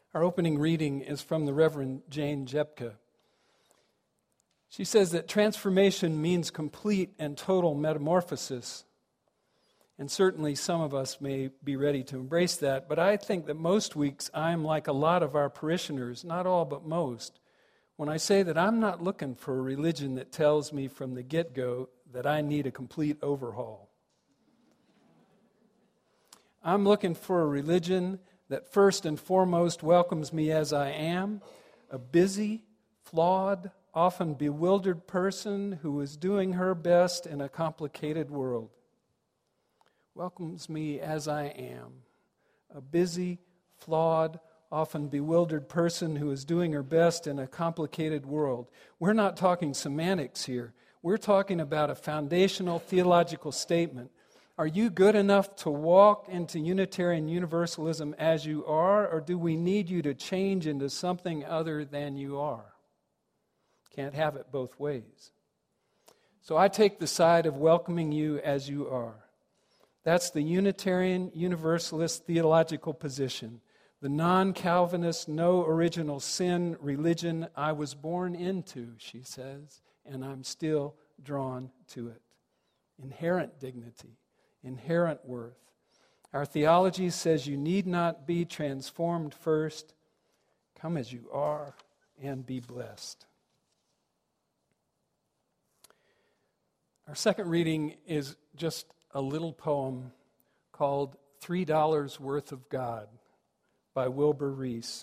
Our opening reading is from the Reverend Jane Jepka. She says that transformation means complete and total metamorphosis. And certainly some of us may be ready to embrace that, but I think that most weeks I'm like a lot of our parishioners, not all but most, when I say that I'm not looking for a religion that tells me from the get-go that I need a complete overhaul. I'm looking for a religion that first and foremost welcomes me as I am, a busy, flawed, often bewildered person who is doing her best in a complicated world. Welcomes me as I am, a busy, flawed, often bewildered person who is doing her best in a complicated world. We're not talking semantics here. We're talking about a foundational theological statement. Are you good enough to walk into Unitarian Universalism as you are, or do we need you to change into something other than you are? Can't have it both ways. So I take the side of welcoming you as you are. That's the Unitarian Universalist theological position, the non-Calvinist, no original sin religion I was born into, she says, and I'm still drawn to it. Inherent dignity. Inherent worth. Our theology says you need not be transformed first. Come as you are and be blessed. Our second reading is just a little poem called $3 Worth of God by Wilbur Reese.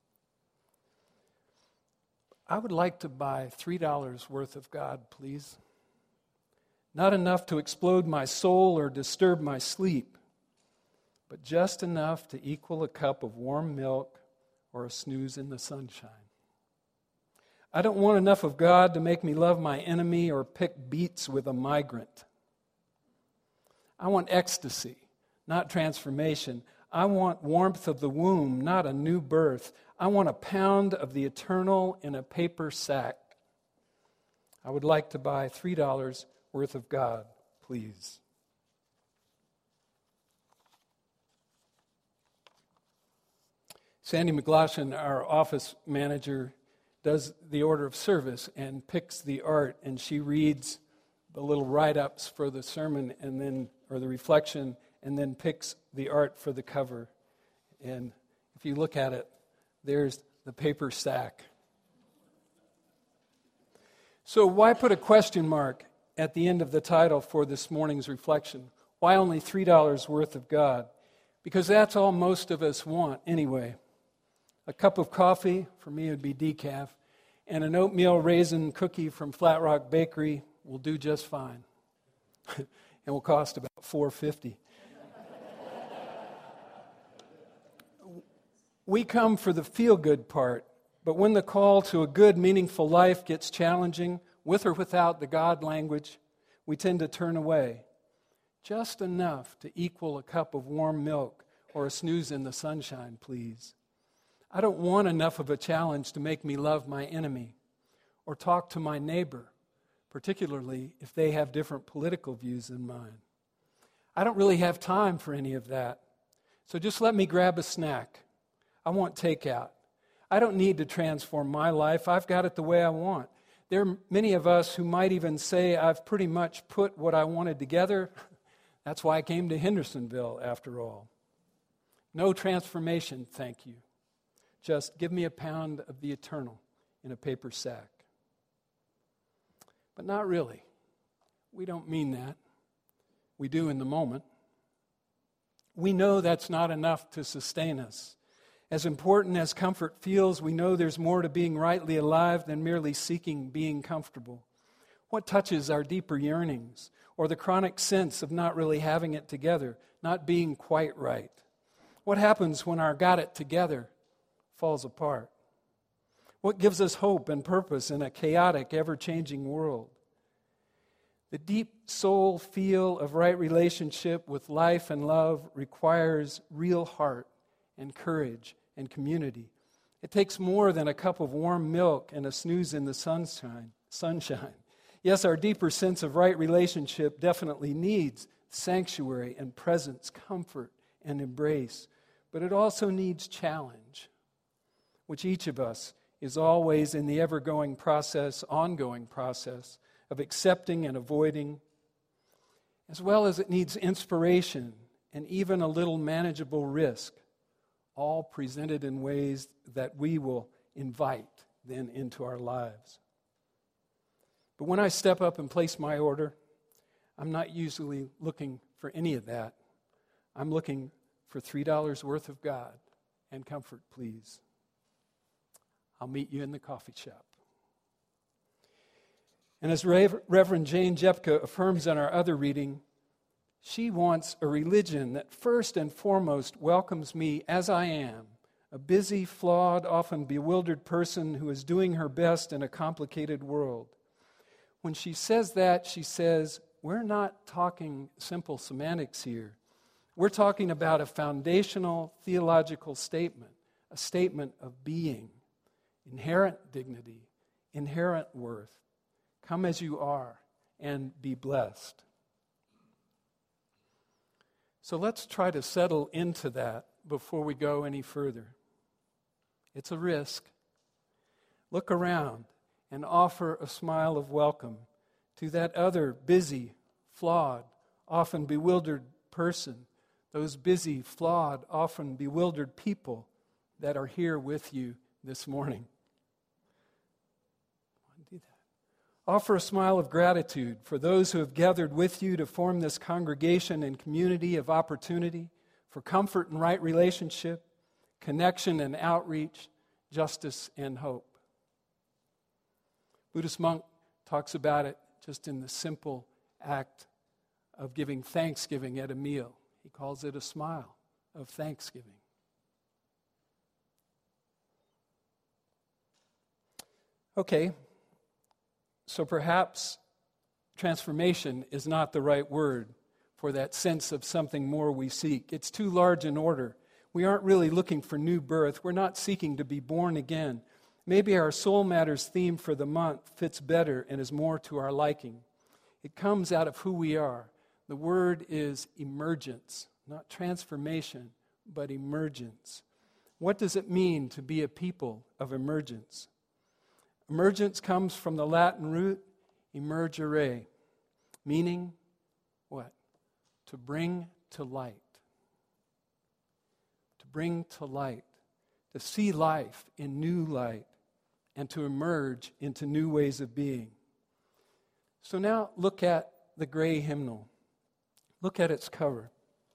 I would like to buy $3 worth of God, please. Not enough to explode my soul or disturb my sleep, but just enough to equal a cup of warm milk or a snooze in the sunshine. I don't want enough of God to make me love my enemy or pick beets with a migrant. I want ecstasy, not transformation. I want warmth of the womb, not a new birth. I want a pound of the eternal in a paper sack. I would like to buy $3 worth of God, please. Sandy McGlashan, our office manager, does the order of service and picks the art, and she reads the little write-ups for the sermon and then, or the reflection, and then picks the art for the cover. And if you look at it, there's the paper sack. So why put a question mark at the end of the title for this morning's reflection? Why only $3 worth of God? Because that's all most of us want anyway. A cup of coffee, for me it would be decaf, and an oatmeal raisin cookie from Flat Rock Bakery will do just fine. And will cost about $4.50. We come for the feel-good part, but when the call to a good, meaningful life gets challenging, with or without the God language, we tend to turn away. Just enough to equal a cup of warm milk or a snooze in the sunshine, please. I don't want enough of a challenge to make me love my enemy or talk to my neighbor, particularly if they have different political views than mine. I don't really have time for any of that. So just let me grab a snack. I want takeout. I don't need to transform my life. I've got it the way I want. There are many of us who might even say, I've pretty much put what I wanted together. That's why I came to Hendersonville, after all. No transformation, thank you. Just give me a pound of the eternal in a paper sack. But not really. We don't mean that. We do in the moment. We know that's not enough to sustain us. As important as comfort feels, we know there's more to being rightly alive than merely seeking being comfortable. What touches our deeper yearnings, or the chronic sense of not really having it together, not being quite right? What happens when our got it together falls apart? What gives us hope and purpose in a chaotic, ever-changing world? The deep soul feel of right relationship with life and love requires real heart and courage and community. It takes more than a cup of warm milk and a snooze in the sunshine. Yes, our deeper sense of right relationship definitely needs sanctuary and presence, comfort and embrace, but it also needs challenge. which each of us is always in the ongoing process of accepting and avoiding, as well as it needs inspiration and even a little manageable risk, all presented in ways that we will invite then into our lives. But when I step up and place my order, I'm not usually looking for any of that. I'm looking for $3 worth of God and comfort, please. I'll meet you in the coffee shop. And as Reverend Jane Jepka affirms in our other reading, she wants a religion that first and foremost welcomes me as I am, a busy, flawed, often bewildered person who is doing her best in a complicated world. When she says that, she says, we're not talking simple semantics here. We're talking about a foundational theological statement, a statement of being, inherent dignity, inherent worth. Come as you are and be blessed. So let's try to settle into that before we go any further. It's a risk. Look around and offer a smile of welcome to that other busy, flawed, often bewildered person, those busy, flawed, often bewildered people that are here with you this morning. Do that. Offer a smile of gratitude for those who have gathered with you to form this congregation and community of opportunity for comfort and right relationship, connection and outreach, justice and hope. Buddhist monk talks about it just in the simple act of giving thanksgiving at a meal. He calls it a smile of thanksgiving. Okay, so perhaps transformation is not the right word for that sense of something more we seek. It's too large an order. We aren't really looking for new birth. We're not seeking to be born again. Maybe our Soul Matters theme for the month fits better and is more to our liking. It comes out of who we are. The word is emergence, not transformation, but emergence. What does it mean to be a people of emergence? Emergence comes from the Latin root emergere, meaning what? To bring to light. To bring to light. To see life in new light and to emerge into new ways of being. So now look at the gray hymnal. Look at its cover.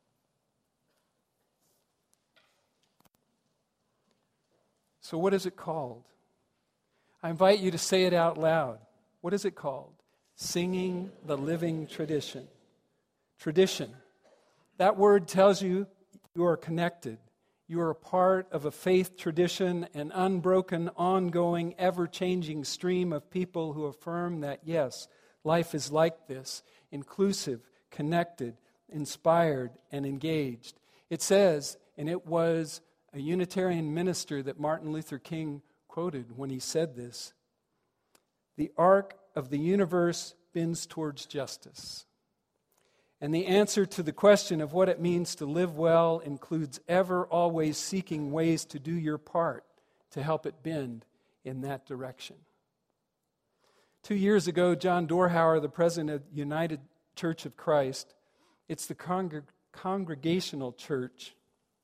So what is it called? I invite you to say it out loud. What is it called? Singing the Living Tradition. Tradition. That word tells you you are connected. You are a part of a faith tradition, an unbroken, ongoing, ever-changing stream of people who affirm that, yes, life is like this, inclusive, connected, inspired, and engaged. It says, and it was a Unitarian minister that Martin Luther King quoted when he said this, the arc of the universe bends towards justice. And the answer to the question of what it means to live well includes ever, always seeking ways to do your part to help it bend in that direction. 2 years ago, John Dorhauer, the president of United Church of Christ, it's the Congregational Church,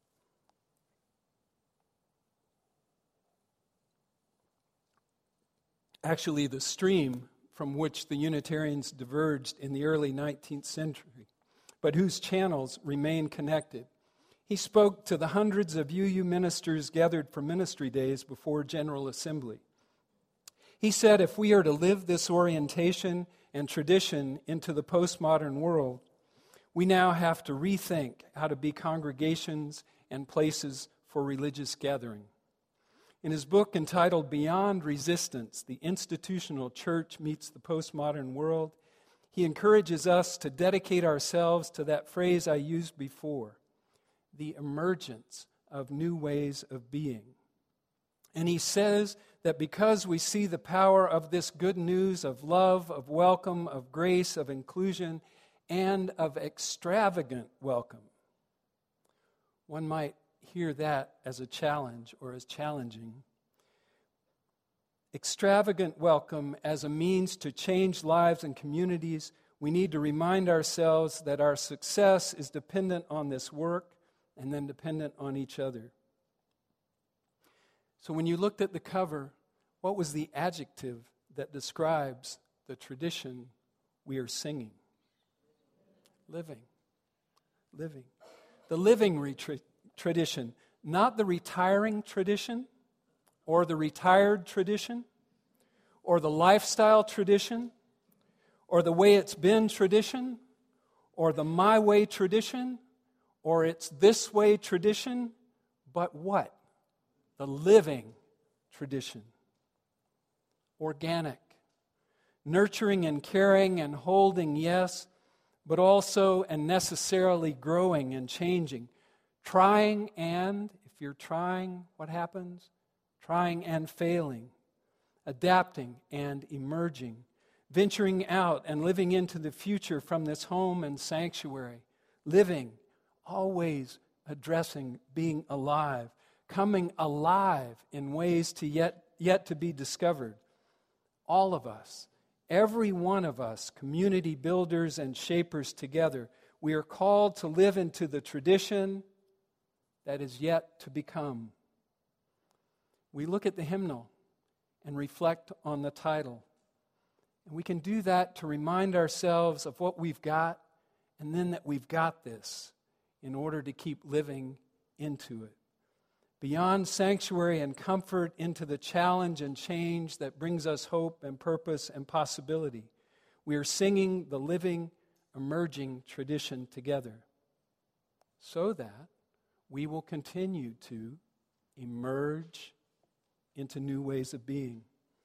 actually the stream from which the Unitarians diverged in the early 19th century, but whose channels remain connected. He spoke to the hundreds of UU ministers gathered for ministry days before General Assembly. He said, if we are to live this orientation and tradition into the postmodern world, we now have to rethink how to be congregations and places for religious gathering. In his book entitled Beyond Resistance, The Institutional Church Meets the Postmodern World, he encourages us to dedicate ourselves to that phrase I used before, the emergence of new ways of being. And he says that because we see the power of this good news of love, of welcome, of grace, of inclusion, and of extravagant welcome, one might hear that as a challenge or as challenging. extravagant welcome as a means to change lives and communities, we need to remind ourselves that our success is dependent on this work and then dependent on each other. So when you looked at the cover, what was the adjective that describes the tradition we are singing? Living. Living. The living tradition, not the retiring tradition, or the retired tradition, or the lifestyle tradition, or the way it's been tradition, or the my way tradition, or it's this way tradition, but what? The living tradition. Organic. Nurturing and caring and holding, yes, but also and necessarily growing and changing. Trying and, if you're trying, what happens? Trying and failing. Adapting and emerging. Venturing out and living into the future from this home and sanctuary. Living, always addressing being alive. Coming alive in ways to yet to be discovered. All of us, every one of us, community builders and shapers together, we are called to live into the tradition that is yet to become. We look at the hymnal and reflect on the title. And we can do that to remind ourselves of what we've got and then that we've got this in order to keep living into it. Beyond sanctuary and comfort into the challenge and change that brings us hope and purpose and possibility. We are singing the living, emerging tradition together so that we will continue to emerge into new ways of being.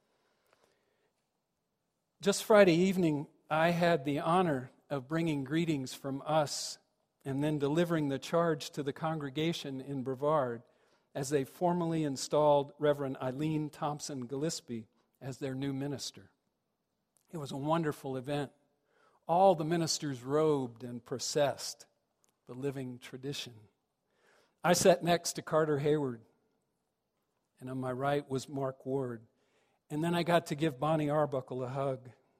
Just Friday evening, I had the honor of bringing greetings from us and then delivering the charge to the congregation in Brevard as they formally installed Reverend Eileen Thompson Gillespie as their new minister. It was a wonderful event. All the ministers robed and processed the living tradition. I sat next to Carter Hayward, and on my right was Mark Ward. And then I got to give Bonnie Arbuckle a hug.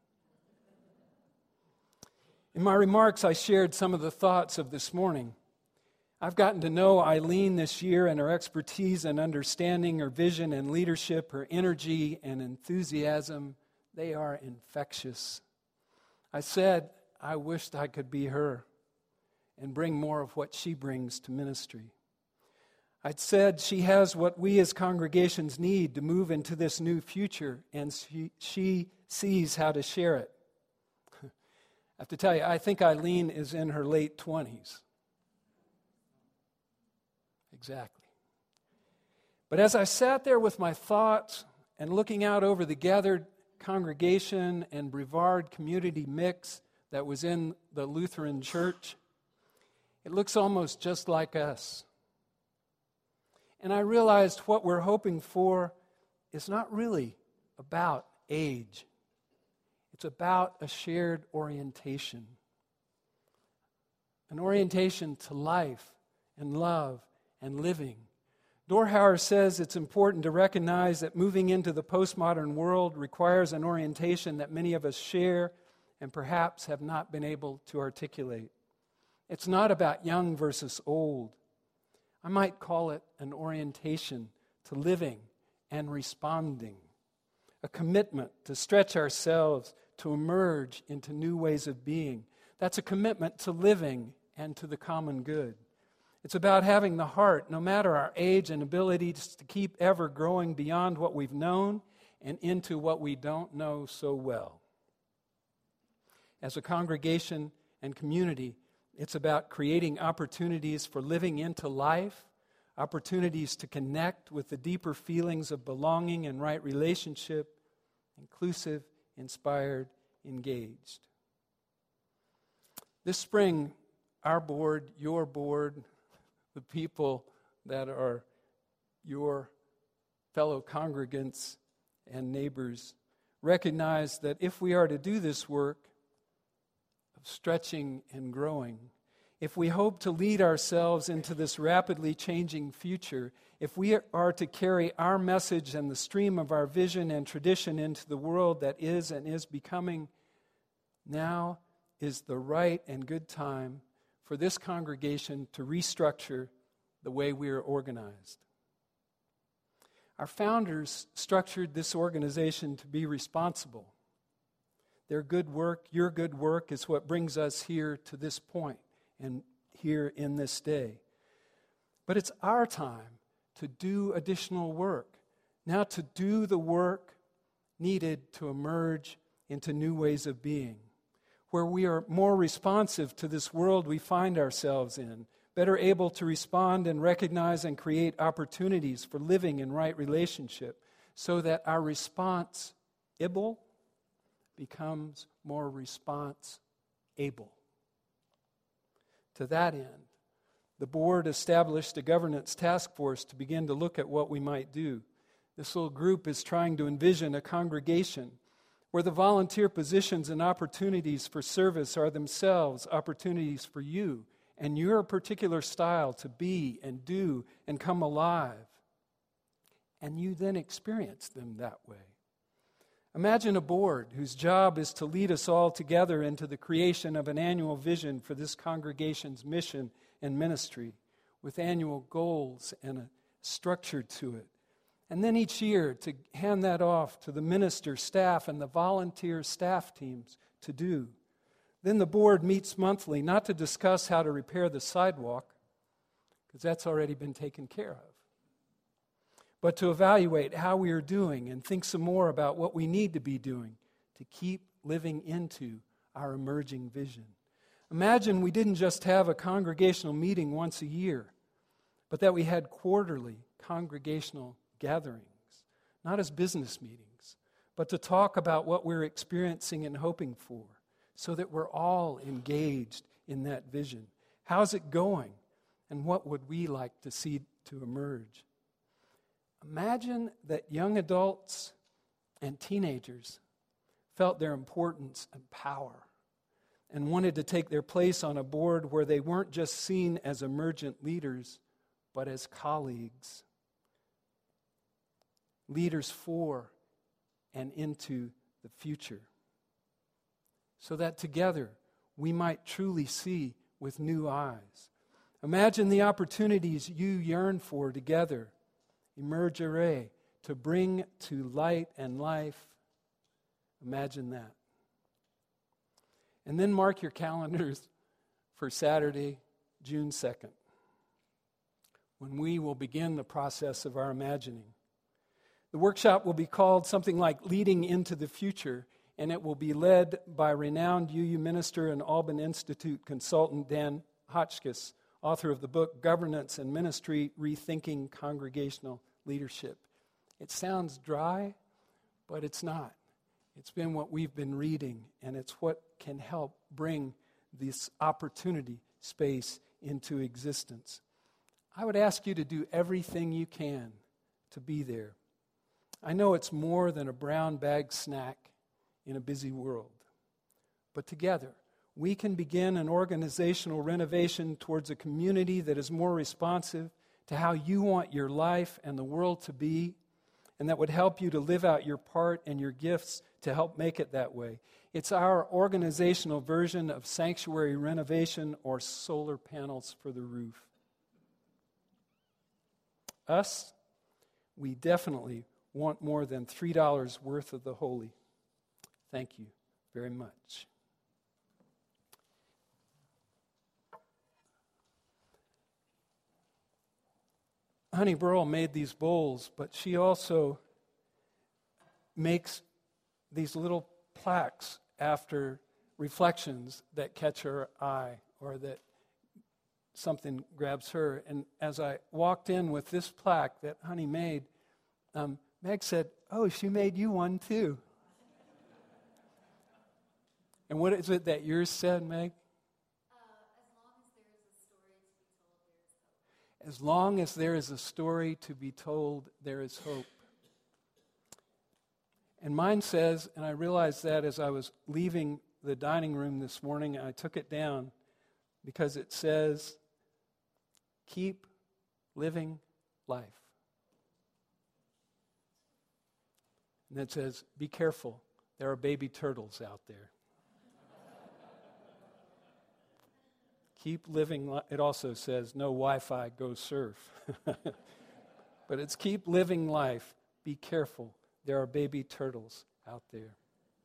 In my remarks, I shared some of the thoughts of this morning. I've gotten to know Eileen this year and her expertise and understanding, her vision and leadership, her energy and enthusiasm. They are infectious. I said I wished I could be her and bring more of what she brings to ministry. I'd said she has what we as congregations need to move into this new future, and she sees how to share it. I have to tell you, I think Eileen is in her late 20s. Exactly. But as I sat there with my thoughts and looking out over the gathered congregation and Brevard community mix that was in the Lutheran church, it looks almost just like us. And I realized what we're hoping for is not really about age. It's about a shared orientation. An orientation to life and love and living. Dorhauer says it's important to recognize that moving into the postmodern world requires an orientation that many of us share and perhaps have not been able to articulate. It's not about young versus old. I might call it an orientation to living and responding, a commitment to stretch ourselves to emerge into new ways of being. That's a commitment to living and to the common good. It's about having the heart, no matter our age and abilities, to keep ever growing beyond what we've known and into what we don't know so well. As a congregation and community, it's about creating opportunities for living into life, opportunities to connect with the deeper feelings of belonging and right relationship, inclusive, inspired, engaged. This spring, our board, your board, the people that are your fellow congregants and neighbors recognize that if we are to do this work of stretching and growing, if we hope to lead ourselves into this rapidly changing future, If we are to carry our message and the stream of our vision and tradition into the world that is and is becoming, now is the right and good time for this congregation to restructure the way we are organized. Our founders structured this organization to be responsible. Their good work, your good work, is what brings us here to this point and here in this day. But it's our time to do additional work. Now to do the work needed to emerge into new ways of being, where we are more responsive to this world we find ourselves in, better able to respond and recognize and create opportunities for living in right relationship, so that our response-able becomes more response-able. To that end, the board established a governance task force to begin to look at what we might do. This little group is trying to envision a congregation where the volunteer positions and opportunities for service are themselves opportunities for you and your particular style to be and do and come alive. And you then experience them that way. Imagine a board whose job is to lead us all together into the creation of an annual vision for this congregation's mission and ministry, with annual goals and a structure to it. And then each year to hand that off to the minister, staff, and the volunteer staff teams to do. Then the board meets monthly, not to discuss how to repair the sidewalk, because that's already been taken care of, but to evaluate how we are doing and think some more about what we need to be doing to keep living into our emerging vision. Imagine we didn't just have a congregational meeting once a year, but that we had quarterly congregational gatherings, not as business meetings, but to talk about what we're experiencing and hoping for, so that we're all engaged in that vision. How's it going? And what would we like to see to emerge? Imagine that young adults and teenagers felt their importance and power and wanted to take their place on a board where they weren't just seen as emergent leaders, but as colleagues. Leaders for and into the future. So that together we might truly see with new eyes. Imagine the opportunities you yearn for together, emergere, to bring to light and life. Imagine that. And then mark your calendars for Saturday, June 2nd, when we will begin the process of our imagining. The workshop will be called something like Leading into the Future, and it will be led by renowned UU minister and Alban Institute consultant Dan Hotchkiss, author of the book Governance and Ministry, Rethinking Congregational Leadership. It sounds dry, but it's not. It's been what we've been reading, and it's what can help bring this opportunity space into existence. I would ask you to do everything you can to be there. I know it's more than a brown bag snack in a busy world. But together, we can begin an organizational renovation towards a community that is more responsive to how you want your life and the world to be, and that would help you to live out your part and your gifts to help make it that way. It's our organizational version of sanctuary renovation or solar panels for the roof. Us, we definitely want more than $3 worth of the holy. Thank you very much. Honey Burl made these bowls, but she also makes these little plaques after reflections that catch her eye or that something grabs her. And as I walked in with this plaque that Honey made, Meg said, "Oh, she made you one too." And what is it that yours said, Meg? As long as there is a story to be told, there is hope. And mine says, and I realized that as I was leaving the dining room this morning, I took it down because it says, keep living life. And it says, be careful, there are baby turtles out there. Keep living, it also says, no Wi-Fi, go surf. But it's keep living life, be careful, there are baby turtles out there.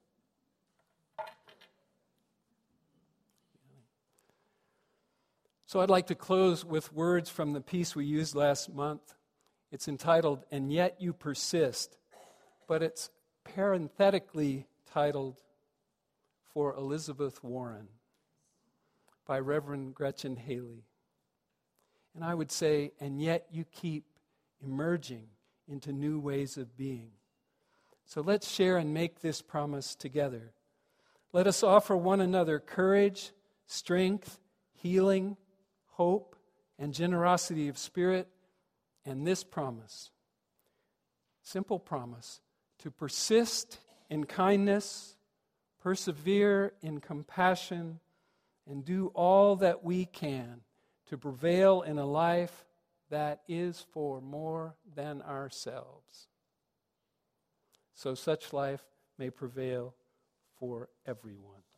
So I'd like to close with words from the piece we used last month. It's entitled, And Yet You Persist, but it's parenthetically titled, For Elizabeth Warren, by Reverend Gretchen Haley. And I would say, and yet you keep emerging into new ways of being. So let's share and make this promise together. Let us offer one another courage, strength, healing, hope, and generosity of spirit, and this promise, simple promise, to persist in kindness, persevere in compassion, and do all that we can to prevail in a life that is for more than ourselves. So such life may prevail for everyone.